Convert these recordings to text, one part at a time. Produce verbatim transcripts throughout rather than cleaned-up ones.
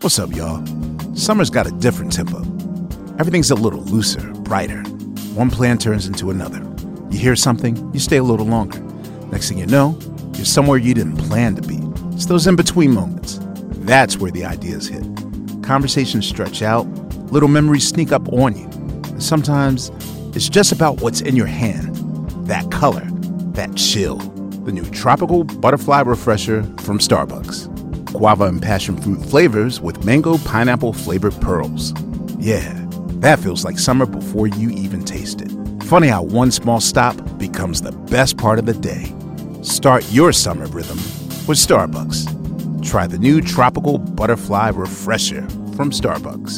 What's up, y'all? Summer's got a different tempo. Everything's a little looser, brighter. One plan turns into another. You hear something, you stay a little longer. Next thing you know, you're somewhere you didn't plan to be. It's those in-between moments. That's where the ideas hit. Conversations stretch out, little memories sneak up on you. And sometimes it's just about what's in your hand. That color, that chill. The new Tropical Butterfly Refresher from Starbucks. Guava and passion fruit flavors with mango pineapple flavored pearls. Yeah, that feels like summer before you even taste it. Funny how one small stop becomes the best part of the day. Start your summer rhythm with Starbucks. Try the new Tropical Butterfly Refresher from Starbucks.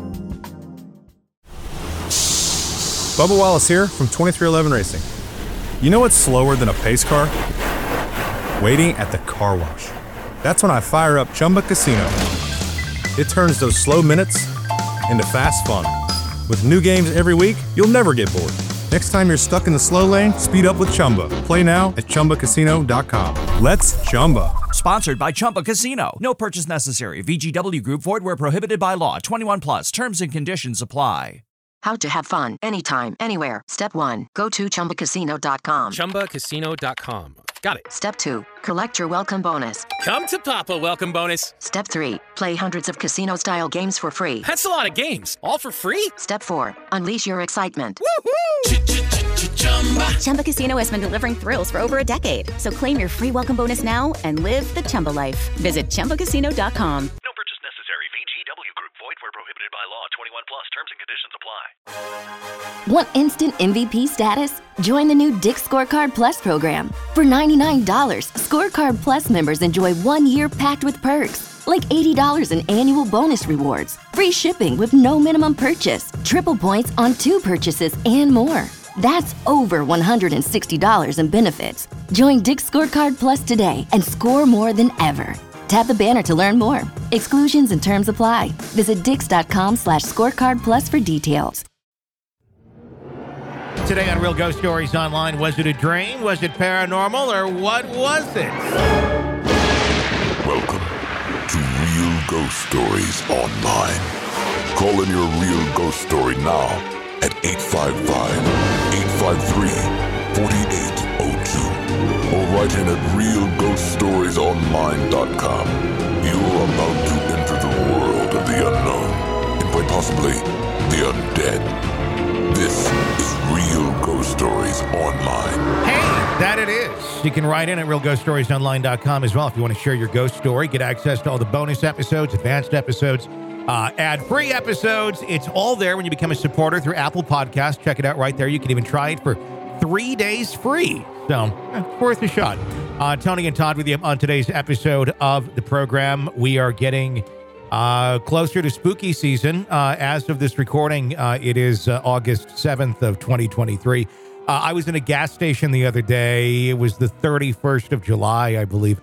Bubba Wallace here from twenty-three eleven Racing. You know what's slower than a pace car? Waiting at the car wash. That's when I fire up Chumba Casino. It turns those slow minutes into fast fun. With new games every week, you'll never get bored. Next time you're stuck in the slow lane, speed up with Chumba. Play now at Chumba Casino dot com. Let's Chumba. Sponsored by Chumba Casino. No purchase necessary. V G W Group. Void where prohibited by law. twenty-one plus. Terms and conditions apply. How to have fun anytime, anywhere. Step one. Go to Chumba Casino dot com. Chumba Casino dot com. Got it. Step two. Collect your welcome bonus. Come to Papa welcome bonus. Step three. Play hundreds of casino-style games for free. That's a lot of games. All for free? Step four. Unleash your excitement. Woohoo! Chumba Casino has been delivering thrills for over a decade. So claim your free welcome bonus now and live the Chumba life. Visit Chumba Casino dot com. No purchase necessary. V G W Group. Void where prohibited by law. twenty-one plus. Terms and conditions apply. Want instant M V P status? Join the new Dick's Scorecard Plus program. For ninety-nine dollars, Scorecard Plus members enjoy one year packed with perks, like eighty dollars in annual bonus rewards, free shipping with no minimum purchase, triple points on two purchases, and more. That's over one hundred sixty dollars in benefits. Join Dick's Scorecard Plus today and score more than ever. Tap the banner to learn more. Exclusions and terms apply. Visit dix.com slash scorecard plus for details. Today on Real Ghost Stories Online, was it a dream? Was it paranormal? Or what was it? Welcome to Real Ghost Stories Online. Call in your real ghost story now at eight five five, eight five three, four eight zero two or write in at real ghost stories online dot com. You're about to enter the world of the unknown and quite possibly the undead. This is Real Ghost Stories Online. Hey, that it is. You can write in at real ghost stories online dot com as well if you want to share your ghost story, get access to all the bonus episodes, advanced episodes, uh, ad-free episodes. It's all there when you become a supporter through Apple Podcasts. Check it out right there. You can even try it for three days free. So, eh, worth a shot. Uh, Tony and Todd with you on today's episode of the program. We are getting uh, closer to spooky season. Uh, as of this recording, uh, it is uh, August seventh of twenty twenty-three. Uh, I was in a gas station the other day. It was the thirty-first of July, I believe.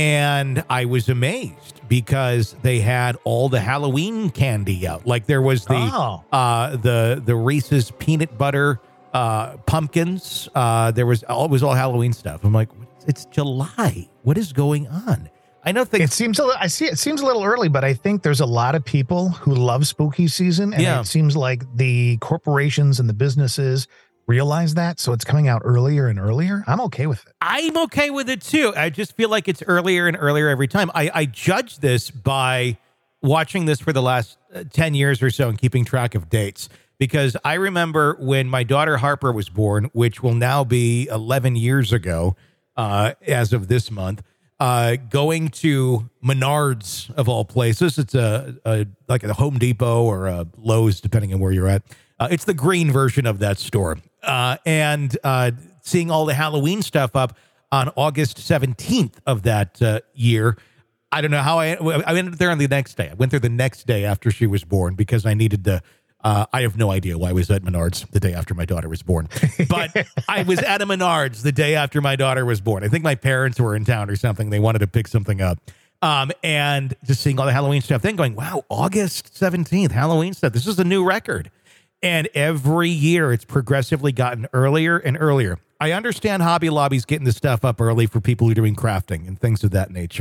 And I was amazed because they had all the Halloween candy out. Like there was the Oh. uh, the the Reese's peanut butter uh, pumpkins. Uh, there was all it was all Halloween stuff. I'm like, it's July. What is going on? I know things. It seems a little, I see it seems a little early, but I think there's a lot of people who love spooky season, and Yeah. it seems like the corporations and the businesses realize that, so it's coming out earlier and earlier. I'm okay with it. I'm okay with it too. I just feel like it's earlier and earlier every time. I, I judge this by watching this for the last uh, ten years or so and keeping track of dates. Because I remember when my daughter Harper was born, which will now be eleven years ago uh, as of this month, uh, going to Menards of all places. It's a, a like a Home Depot or a Lowe's, depending on where you're at. Uh, it's the green version of that store. Uh, and uh, seeing all the Halloween stuff up on August seventeenth of that uh, year. I don't know how I, I ended up there on the next day. I went there the next day after she was born because I needed to, uh, I have no idea why I was at Menards the day after my daughter was born, but I was at a Menards the day after my daughter was born. I think my parents were in town or something. They wanted to pick something up. Um, and just seeing all the Halloween stuff, then going, wow, August seventeenth, Halloween stuff. This is a new record. And every year it's progressively gotten earlier and earlier. I understand Hobby Lobby's getting the stuff up early for people who are doing crafting and things of that nature.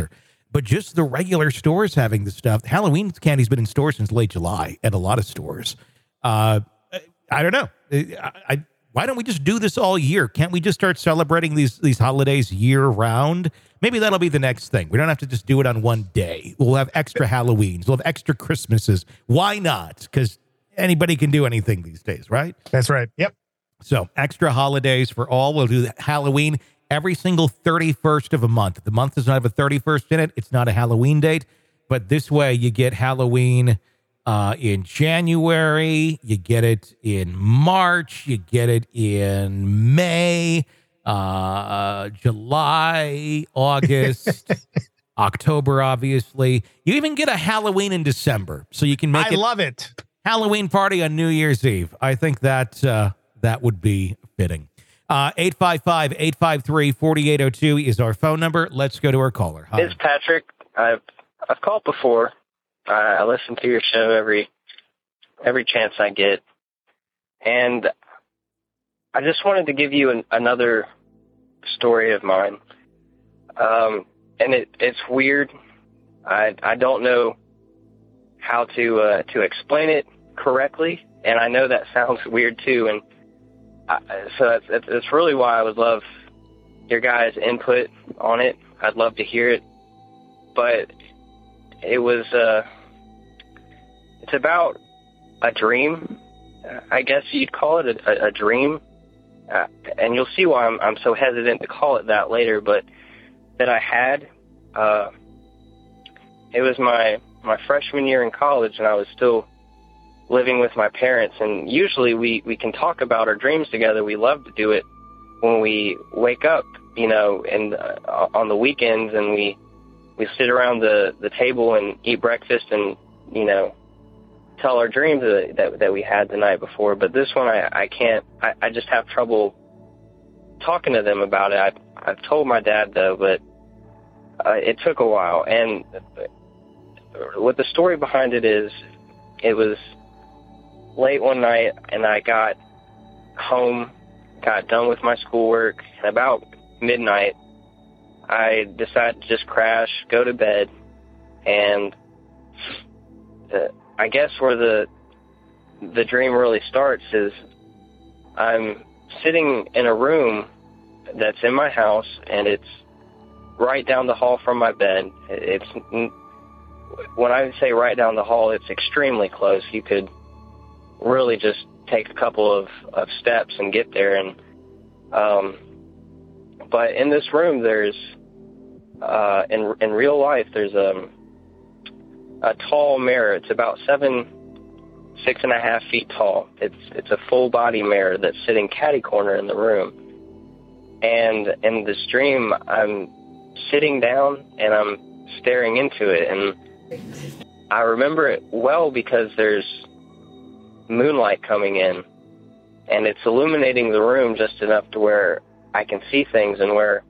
but just the regular stores having the stuff. Halloween candy's been in stores since late July at a lot of stores. Uh, I don't know. I, I why don't we just do this all year? Can't we just start celebrating these these holidays year round? Maybe that'll be the next thing. We don't have to just do it on one day. We'll have extra Halloweens. We'll have extra Christmases. Why not? Because anybody can do anything these days, right? That's right. Yep. So extra holidays for all. We'll do Halloween every single thirty-first of a month. If the month does not have a thirty-first in it, it's not a Halloween date. But this way you get Halloween uh, in January. You get it in March. You get it in May, uh, July, August, October, obviously. You even get a Halloween in December. So you can make I it. love it. Halloween party on New Year's Eve. I think that uh, that would be fitting. Uh, eight five five, eight five three, four eight zero two is our phone number. Let's go to our caller. Hi. It's Patrick. I've I've called before. Uh, I listen to your show every every chance I get, and I just wanted to give you an, another story of mine. Um, and it it's weird. I I don't know how to uh, to explain it correctly, and I know that sounds weird too. And I, so that's, that's that's really why I would love your guys' input on it. I'd love to hear it. But it was uh, it's about a dream, I guess you'd call it a, a, a dream, uh, and you'll see why I'm I'm so hesitant to call it that later. But that I had, uh, it was my my freshman year in college, and I was still living with my parents. And usually we, we can talk about our dreams together. We love to do it when we wake up, you know, and uh, on the weekends, and we we sit around the, the table and eat breakfast and, you know, tell our dreams that that, that we had the night before. But this one, I, I can't, I, I just have trouble talking to them about it. I, I've told my dad, though, but uh, it took a while. And what the story behind it is, it was late one night, and I got home, got done with my schoolwork, and about midnight, I decided to just crash, go to bed, and uh, I guess where the the dream really starts is I'm sitting in a room that's in my house, and it's right down the hall from my bed. It's when I say right down the hall, it's extremely close. You could really just take a couple of, of steps and get there. And um, but in this room, there's uh, in in real life, there's a a tall mirror. It's about seven, six and a half feet tall. It's it's a full body mirror that's sitting catty corner in the room. And in this dream, I'm sitting down and I'm staring into it, and I remember it well because there's moonlight coming in, and it's illuminating the room just enough to where I can see things and where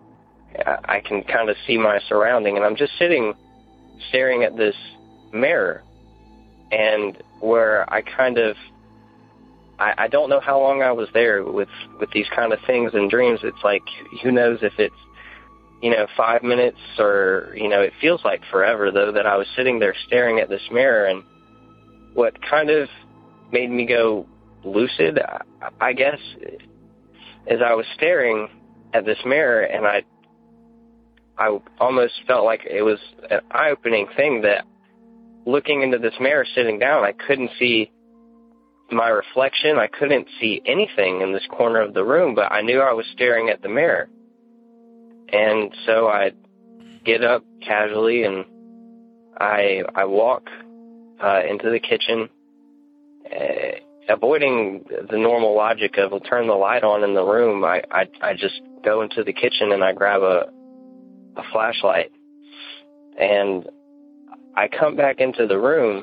I can kind of see my surrounding. And I'm just sitting staring at this mirror, and where I kind of I, I don't know how long I was there with with these kind of things in dreams. It's like, who knows if it's, you know, five minutes or, you know, it feels like forever, though, that I was sitting there staring at this mirror. And what kind of made me go lucid, I guess, is I was staring at this mirror, and I I almost felt like it was an eye-opening thing that looking into this mirror sitting down, I couldn't see my reflection. I couldn't see anything in this corner of the room, but I knew I was staring at the mirror. And so I get up casually, and I I walk uh, into the kitchen, uh, avoiding the normal logic of, well, turn the light on in the room. I, I, I just go into the kitchen and I grab a, a flashlight, and I come back into the room,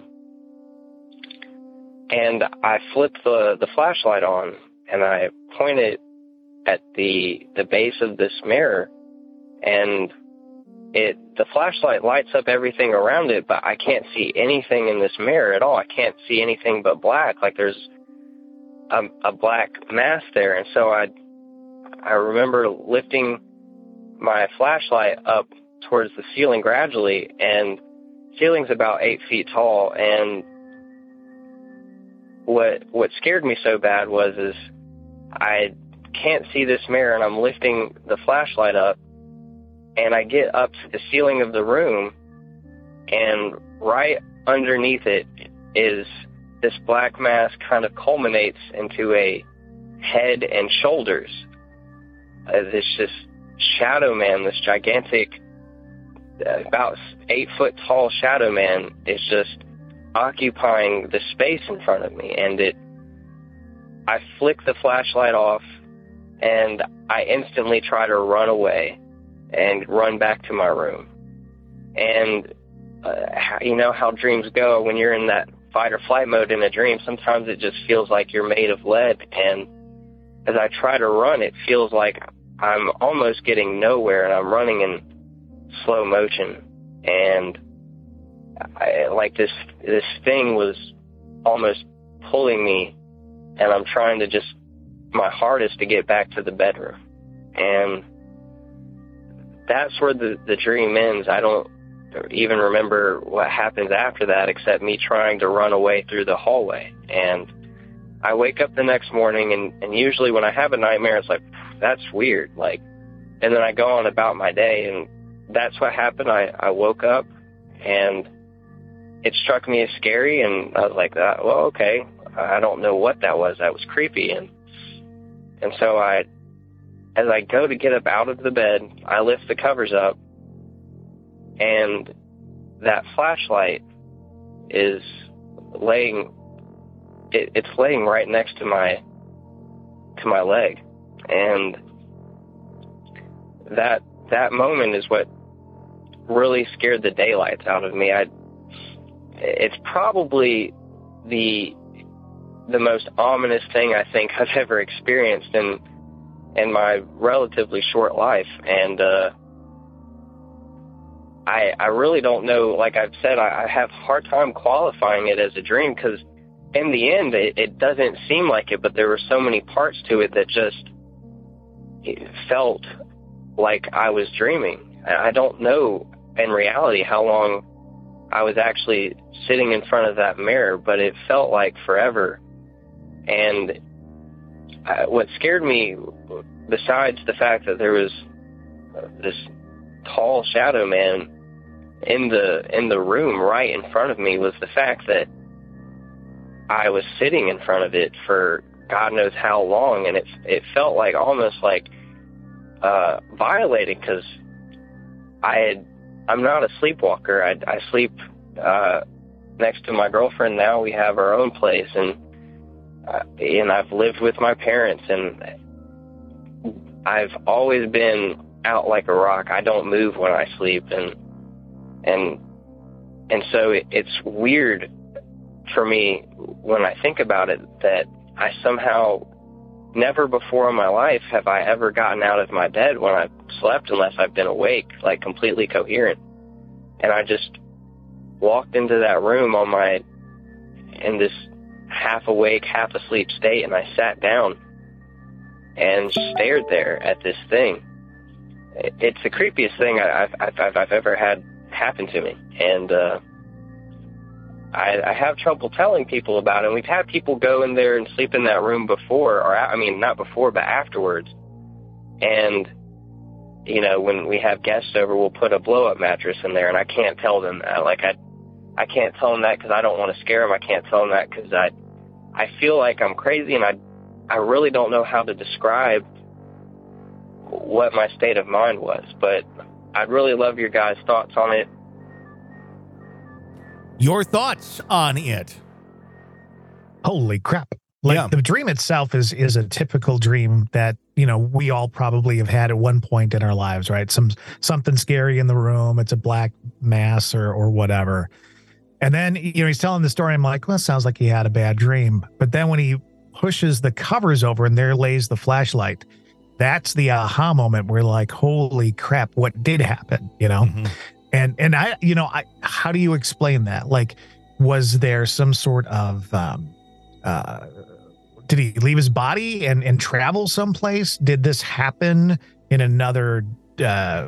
and I flip the, the flashlight on, and I point it at the the base of this mirror. And it, the flashlight lights up everything around it, but I can't see anything in this mirror at all. I can't see anything but black, like there's a, a black mass there. And so I, I remember lifting my flashlight up towards the ceiling gradually, and ceiling's about eight feet tall. And what what scared me so bad was is I can't see this mirror, and I'm lifting the flashlight up, and I get up to the ceiling of the room, and right underneath it is this black mass kind of culminates into a head and shoulders. Uh, this just shadow man, this gigantic, uh, about eight foot tall shadow man is just occupying the space in front of me. And it, I flick the flashlight off, and I instantly try to run away and run back to my room. And uh, you know how dreams go when you're in that fight or flight mode in a dream. Sometimes it just feels like you're made of lead. And as I try to run, it feels like I'm almost getting nowhere, and I'm running in slow motion. And I, like this, this thing was almost pulling me, and I'm trying to just my hardest to get back to the bedroom. And that's where the, the dream ends. I don't even remember what happens after that, except me trying to run away through the hallway. And I wake up the next morning, and, and usually when I have a nightmare, it's like, that's weird. Like, and then I go on about my day, and that's what happened. I, I woke up, and it struck me as scary, and I was like, uh, well, okay, I don't know what that was. That was creepy. And and so I, as I go to get up out of the bed, I lift the covers up, and that flashlight is laying, it, it's laying right next to my, to my leg. And that, that moment is what really scared the daylights out of me. I, it's probably the, the most ominous thing I think I've ever experienced in, in my relatively short life. And, uh, I, I really don't know, like I've said, I, I have a hard time qualifying it as a dream, because in the end, it, it doesn't seem like it, but there were so many parts to it that just it felt like I was dreaming. I don't know in reality how long I was actually sitting in front of that mirror, but it felt like forever. And uh, what scared me, besides the fact that there was uh, this tall shadow man in the in the room right in front of me, was the fact that I was sitting in front of it for God knows how long, and it it felt like almost like uh, violating, because I had I'm not a sleepwalker. I, I sleep uh, next to my girlfriend now. We have our own place, and uh, and I've lived with my parents, and I've always been out like a rock. I don't move when I sleep, and and and so it, it's weird for me when I think about it that I somehow never before in my life have I ever gotten out of my bed when I've slept unless I've been awake, like completely coherent. And I just walked into that room on my in this half awake, half asleep state, and I sat down and stared there at this thing. It's the creepiest thing I've, I've, I've ever had happen to me. And uh, I, I have trouble telling people about it. And we've had people go in there and sleep in that room before, or I mean, not before, but afterwards. And, you know, when we have guests over, we'll put a blow-up mattress in there, and I can't tell them that. Like, I, I can't tell them that because I don't want to scare them. I can't tell them that because I, I feel like I'm crazy, and I, I really don't know how to describe what my state of mind was, but I'd really love your guys' thoughts on it. Your thoughts on it? Holy crap. Like yeah. The dream itself is is a typical dream that, you know, we all probably have had at one point in our lives, right? Some something scary in the room, it's a black mass or or whatever. And then, you know, he's telling the story, I'm like, well, it sounds like he had a bad dream. But then when he pushes the covers over and there lays the flashlight, that's the aha moment where like, holy crap, what did happen, you know? Mm-hmm. And, and I, you know, I, how do you explain that? Like, was there some sort of, um, uh, did he leave his body and, and travel someplace? Did this happen in another, uh,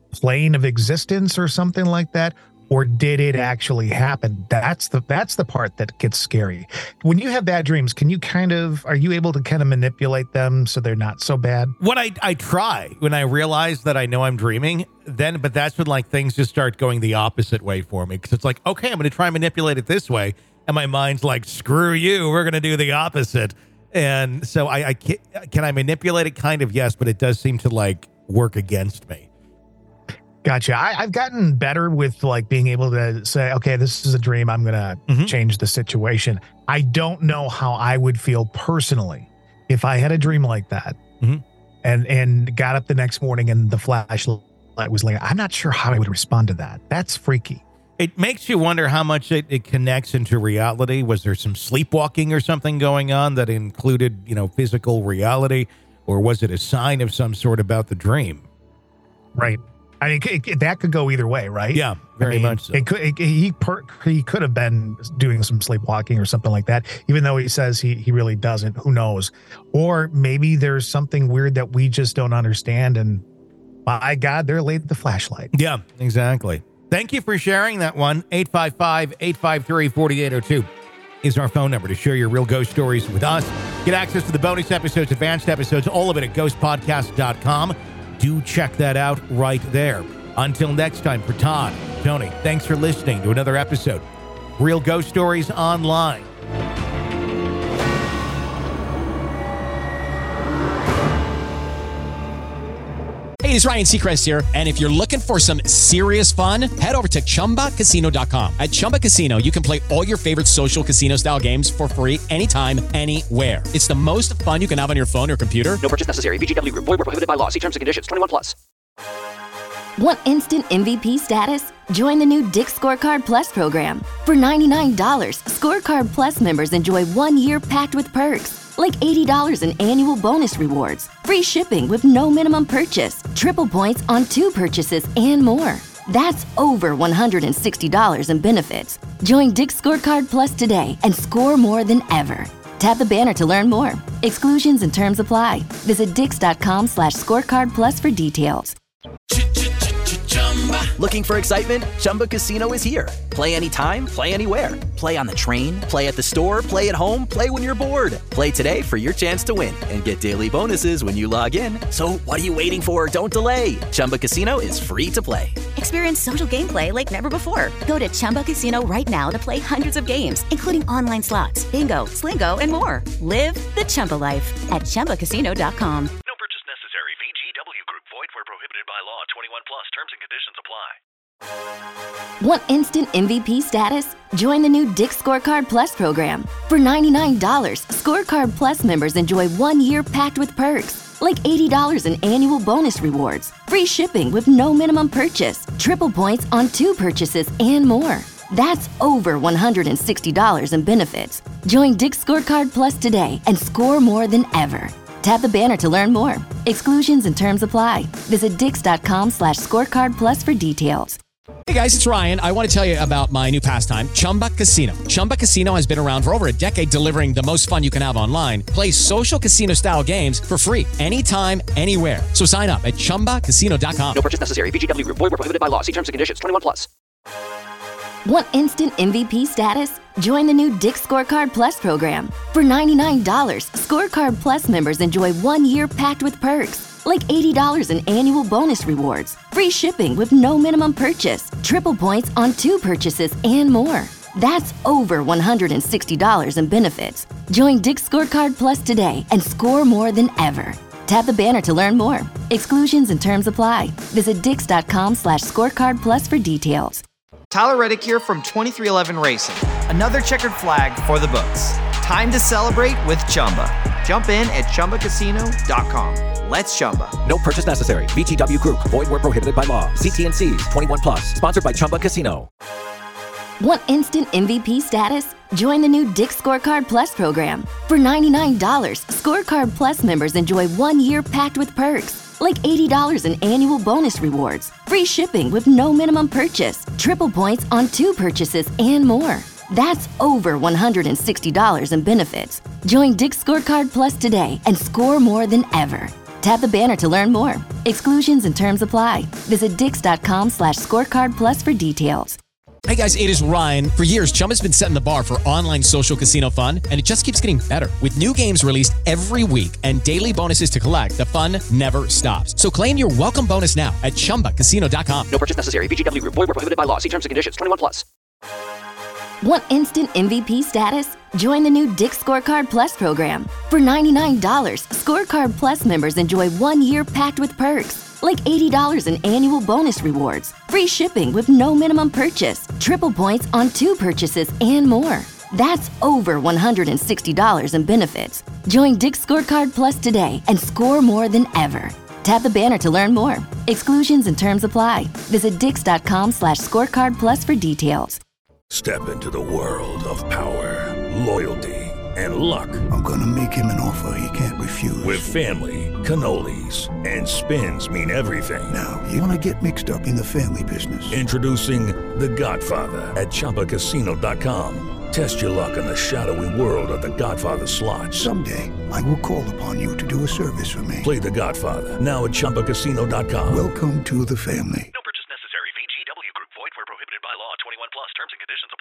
plane of existence or something like that? Or did it actually happen? That's the that's the part that gets scary. When you have bad dreams, can you kind of, are you able to kind of manipulate them so they're not so bad? What I, I try when I realize that I know I'm dreaming, then, but that's when like things just start going the opposite way for me. Because it's like, okay, I'm going to try and manipulate it this way. And my mind's like, screw you, we're going to do the opposite. And so I, I can, can I manipulate it? Kind of, yes, but it does seem to like work against me. Gotcha. I, I've gotten better with like being able to say, okay, this is a dream. I'm going to mm-hmm. change the situation. I don't know how I would feel personally if I had a dream like that mm-hmm. and, and got up the next morning and the flashlight was like, I'm not sure how I would respond to that. That's freaky. It makes you wonder how much it, it connects into reality. Was there some sleepwalking or something going on that included, you know, physical reality, or was it a sign of some sort about the dream? Right. I mean, it, it, that could go either way, right? Yeah, very I mean, much so. It could, it, he per, he could have been doing some sleepwalking or something like that, even though he says he, he really doesn't. Who knows? Or maybe there's something weird that we just don't understand, and by God, there laid the flashlight. Yeah, exactly. Thank you for sharing that one. eight five five, eight five three, four eight zero two is our phone number to share your real ghost stories with us. Get access to the bonus episodes, advanced episodes, all of it at ghost podcast dot com. Do check that out right there. Until next time, for Todd, Tony, thanks for listening to another episode. Real Ghost Stories Online. Hey, it's Ryan Seacrest here. And if you're looking for some serious fun, head over to Chumba Casino dot com. At Chumba Casino, you can play all your favorite social casino-style games for free anytime, anywhere. It's the most fun you can have on your phone or computer. No purchase necessary. V G W Group. Void where prohibited by law. See terms and conditions. twenty-one plus. Want instant M V P status? Join the new Dick's Scorecard Plus program. For ninety-nine dollars, Scorecard Plus members enjoy one year packed with perks, like eighty dollars in annual bonus rewards, free shipping with no minimum purchase, triple points on two purchases, and more. That's over one hundred sixty dollars in benefits. Join Dick's Scorecard Plus today and score more than ever. Tap the banner to learn more. Exclusions and terms apply. Visit dix.com slash scorecard plus for details. Looking for excitement? Chumba Casino is here. Play anytime, play anywhere. Play on the train, play at the store, play at home, play when you're bored. Play today for your chance to win and get daily bonuses when you log in. So what are you waiting for? Don't delay. Chumba Casino is free to play. Experience social gameplay like never before. Go to Chumba Casino right now to play hundreds of games, including online slots, bingo, Slingo, and more. Live the Chumba life at Chumba Casino dot com. No purchase necessary. V G W Group. Void where prohibited by law. twenty-one plus. Terms and conditions apply. Want instant M V P status? Join the new Dick's Scorecard Plus program. For ninety-nine dollars, Scorecard Plus members enjoy one year packed with perks, like eighty dollars in annual bonus rewards, free shipping with no minimum purchase, triple points on two purchases, and more. That's over one hundred sixty dollars in benefits. Join Dick's Scorecard Plus today and score more than ever. Tap the banner to learn more. Exclusions and terms apply. Visit dix.com slash scorecard plus for details. Hey guys, it's Ryan. I want to tell you about my new pastime, Chumba Casino. Chumba Casino has been around for over a decade, delivering the most fun you can have online. Play social casino-style games for free anytime, anywhere. So sign up at chumba casino dot com. No purchase necessary. V G W Group. Void where prohibited by law. See terms and conditions. twenty-one plus. Want instant M V P status? Join the new Dick's Scorecard Plus program. For ninety-nine dollars, Scorecard Plus members enjoy one year packed with perks, like eighty dollars in annual bonus rewards, free shipping with no minimum purchase, triple points on two purchases, and more. That's over one hundred sixty dollars in benefits. Join Dick's Scorecard Plus today and score more than ever. Tap the banner to learn more. Exclusions and terms apply. Visit dix.com slash scorecard plus for details. Tyler Reddick here from twenty-three eleven Racing. Another checkered flag for the books. Time to celebrate with Chumba. Jump in at chumba casino dot com. Let's Chumba. No purchase necessary. V G W Group. Void where prohibited by law. See T and C's. twenty-one plus. Sponsored by Chumba Casino. Want instant M V P status? Join the new Dick's Scorecard Plus program. For ninety-nine dollars, Scorecard Plus members enjoy one year packed with perks, like eighty dollars in annual bonus rewards, free shipping with no minimum purchase, triple points on two purchases, and more. That's over one hundred sixty dollars in benefits. Join Dick's Scorecard Plus today and score more than ever. Tap the banner to learn more. Exclusions and terms apply. Visit dix.com slash scorecard plus for details. Hey guys, it is Ryan. For years, Chumba's been setting the bar for online social casino fun, and it just keeps getting better. With new games released every week and daily bonuses to collect, the fun never stops. So claim your welcome bonus now at chumba casino dot com. No purchase necessary. V G W Group. Void where prohibited by law. See terms and conditions. twenty-one plus. Want instant M V P status? Join the new Dick's Scorecard Plus program. For ninety-nine dollars, Scorecard Plus members enjoy one year packed with perks, like eighty dollars in annual bonus rewards, free shipping with no minimum purchase, triple points on two purchases, and more. That's over one hundred sixty dollars in benefits. Join Dick's Scorecard Plus today and score more than ever. Tap the banner to learn more. Exclusions and terms apply. Visit dix.com slash scorecard plus for details. Step into the world of power, loyalty, and luck. I'm gonna make him an offer he can't refuse. With family, cannolis, and spins mean everything. Now, you wanna get mixed up in the family business. Introducing The Godfather at chumba casino dot com. Test your luck in the shadowy world of The Godfather slot. Someday, I will call upon you to do a service for me. Play The Godfather, now at chumba casino dot com. Welcome to the family. No purchase necessary. V G W Group. Void where prohibited by law. twenty-one plus. Terms and conditions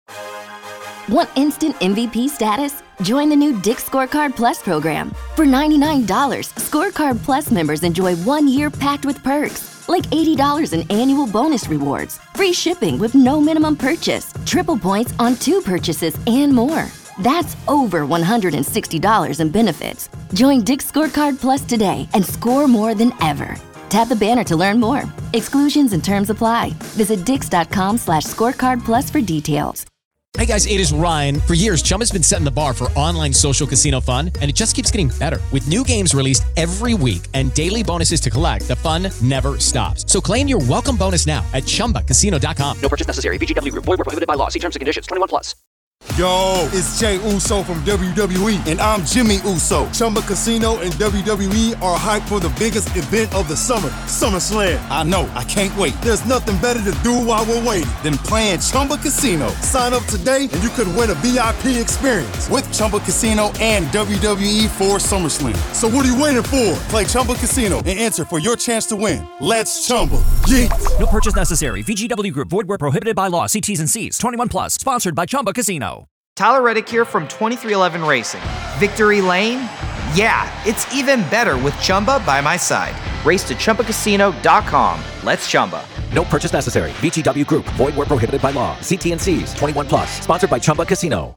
apply. Want instant M V P status? Join the new Dick's Scorecard Plus program. For ninety-nine dollars, Scorecard Plus members enjoy one year packed with perks, like eighty dollars in annual bonus rewards, free shipping with no minimum purchase, triple points on two purchases, and more. That's over one hundred sixty dollars in benefits. Join Dick's Scorecard Plus today and score more than ever. Tap the banner to learn more. Exclusions and terms apply. Visit dix.com slash scorecard plus for details. Hey guys, it is Ryan. For years, Chumba's been setting the bar for online social casino fun, and it just keeps getting better. With new games released every week and daily bonuses to collect, the fun never stops. So claim your welcome bonus now at chumba casino dot com. No purchase necessary. V G W Group. Void where prohibited by law. See terms and conditions. twenty-one plus. Yo, it's Jay Uso from W W E, and I'm Jimmy Uso. Chumba Casino and W W E are hyped for the biggest event of the summer, SummerSlam. I know, I can't wait. There's nothing better to do while we're waiting than playing Chumba Casino. Sign up today and you could win a V I P experience with Chumba Casino and W W E for SummerSlam. So what are you waiting for? Play Chumba Casino and enter for your chance to win. Let's Chumba. Yeah. No purchase necessary. V G W Group. Void where prohibited by law. See T's and C's. twenty-one plus. Sponsored by Chumba Casino. Tyler Reddick here from twenty-three eleven Racing. Victory Lane? Yeah, it's even better with Chumba by my side. Race to chumba casino dot com. Let's Chumba. No purchase necessary. V G W Group. Void where prohibited by law. See T and C's. twenty-one plus. Sponsored by Chumba Casino.